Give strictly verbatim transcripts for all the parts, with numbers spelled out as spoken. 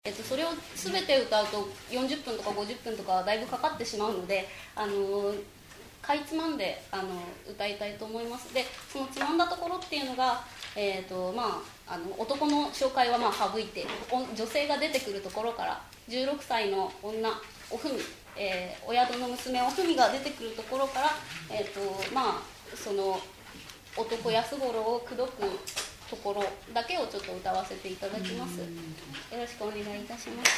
えっと、それを全て歌うとよんじゅっぷんとかごじゅっぷんとかだいぶかかってしまうので、あのかいつまんであの歌いたいと思います。でそのつまんだところっていうのが、えーとまあ、あの男の紹介はまあ省いて女性が出てくるところからじゅうろくさいの女おふみ、えー、お宿の娘おふみが出てくるところから、えーとまあ、その男安五郎を口説くところだけをちょっと歌わせていただきます。よろしくお願いいたします。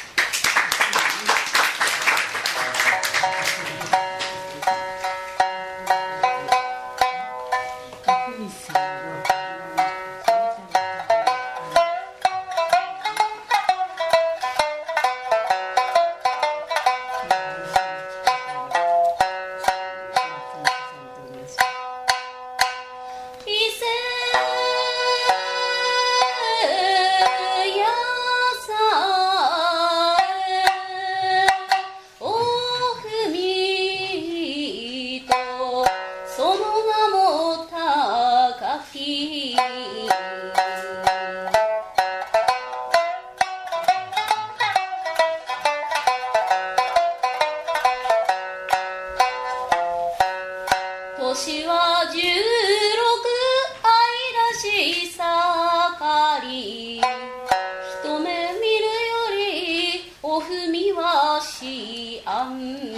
年は十六愛らしさかり、一目見るよりおふみはしあん。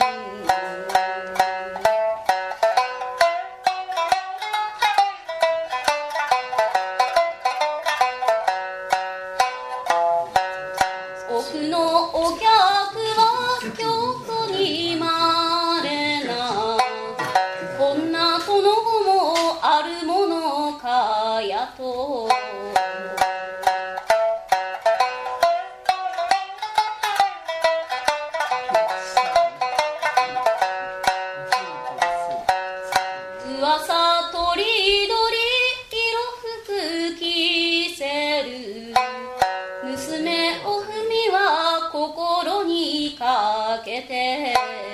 おふのお客は京都にまれな、こんな殿もあるものかやと。噂とりどり色服着せる娘おふみは心にかけて、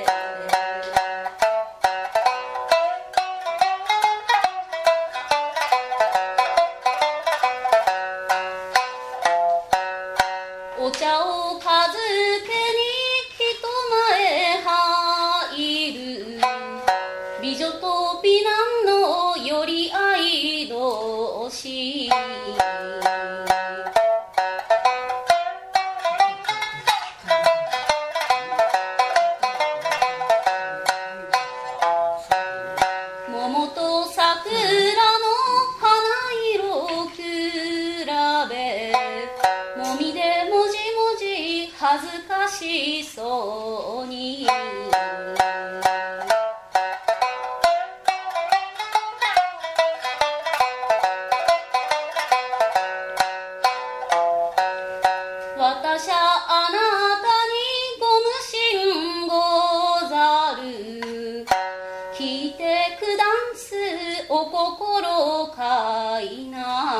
お茶をかずけに人前入る、美女と美男の寄り合い同士。桃と桜の花色比べ、もみでもじもじ恥ずかしそうに。私はあなたにご無心ござる、聞いてくだんすお心かいな。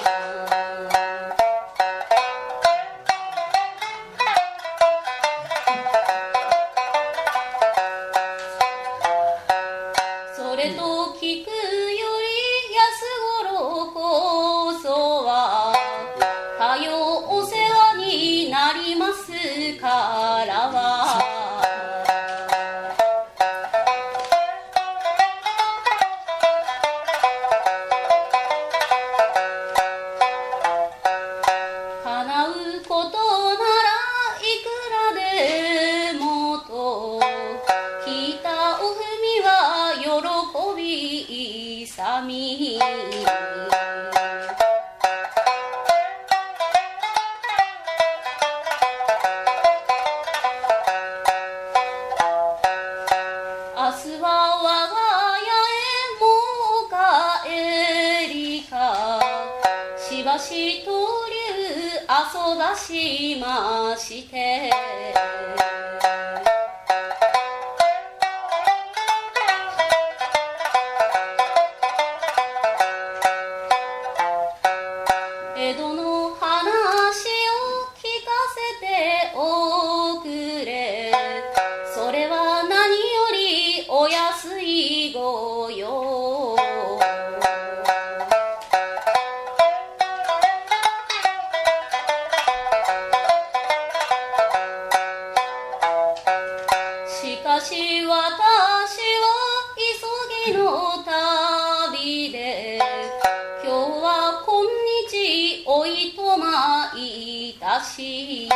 それと聞くより安五郎こそはかよお世話になりますからは。叶うことならいくらでもと、聞いたおふみは喜び勇み。明日は我が家へもう帰りか、しばしと遊ばしまして、江戸の話を聞かせておくれ、それは何よりお安いご用。 し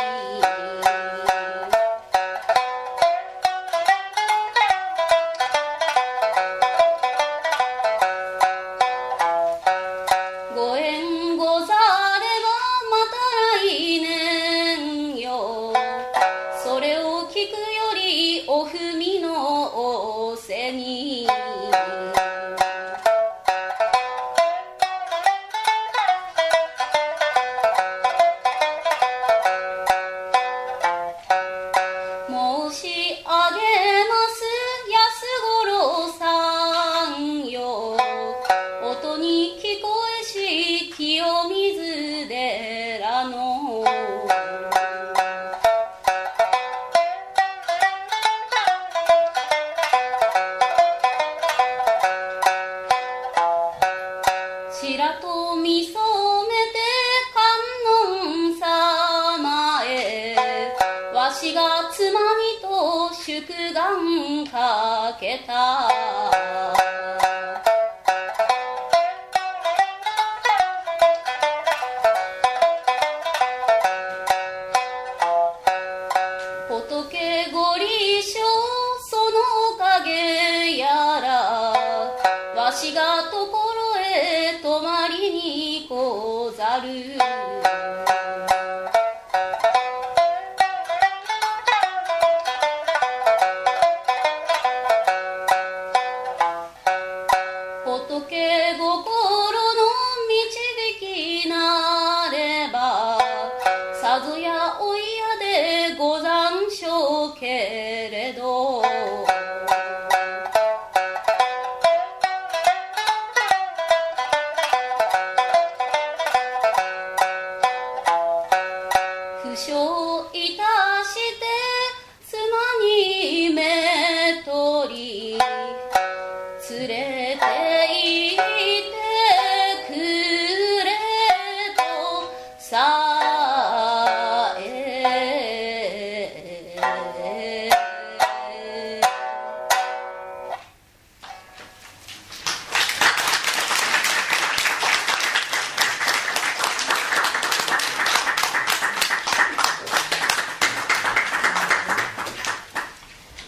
ご縁ござればまた来年よ、それを聞くよりお踏みの仰せに申し上げます安五郎さんよ、音に聞こえし清水寺のちらと見初めて観音様へわしが妻にと祝願かけた仏ご立正